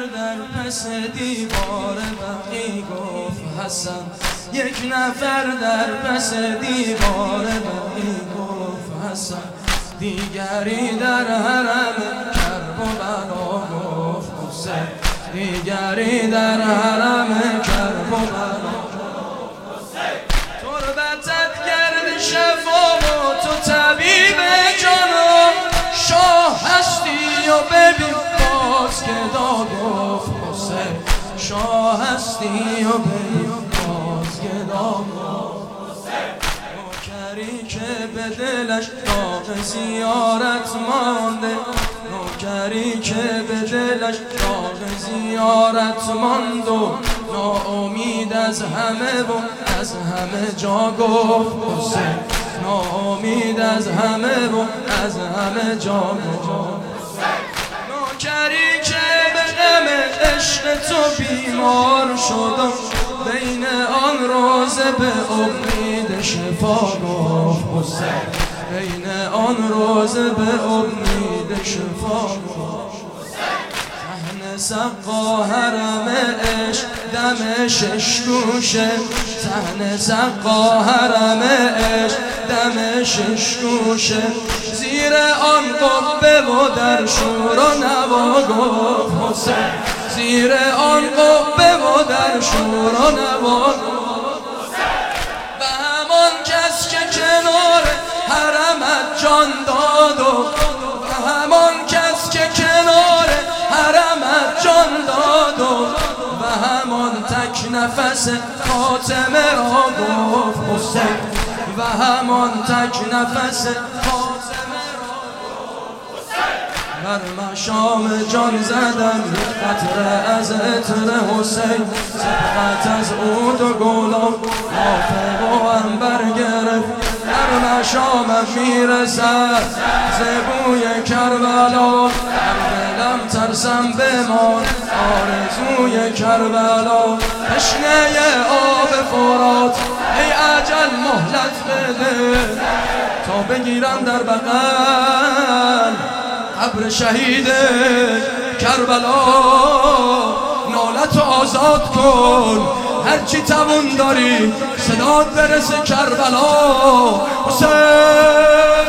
در پس دیوار بقی گفت حسن، یک نفر در پس دیوار بقی گفت حسن، دیگری در حرم کربلا گفت حسین، دیگری در حرم کربلا گفت حسین. تربتت کرد شفا و تو طبیب جانم، شاه هستی و ببین باز که دا گفت حسین، شاه هستی و ببین باز که دا گفت حسین. نوکری که به دلش داغ زیارت مانده، نوکری که به دلش داغ زیارت ماند و ناامید از همه و از همه جا گفت حسین، ناامید از همه و از همه جا گفت حسین. نوکری که به غم عشق تو بیمار شد، بین آن روزه به امید شفا گفت حسین، بین آن روزه به امید شفا گفت حسین. صحن سقا حرم عشق دم شش گوشه، صحن سقا حرم عشق دم شش گوشه، زیر آن قبه و در شور و نوا گفت حسین، زیر آن قبه و در شور و نوا گفت حسین. به همان کس که کنار حرمت جان داد و به همان کس که کنار حرمت جان داد و به همان تک نفس فاطمه را گفت حسین، و همان تک نفس فاطمه را گفت حسین. بر مشام جان زدم یک قطره از عطر حسین، سبقت از عود و گلاب نافه و عنبر گرفت، در مشامم میرسد ز بوی کربلا، در دلم ترسم بمان آرزوی کربلا. تشنه آب فرات ای اجل مهلت بده، تا بگیرم در بغل قبر شهید کربلا. نالت آزاد کن هرچی توان داری، صدات برسه کربلا حسین.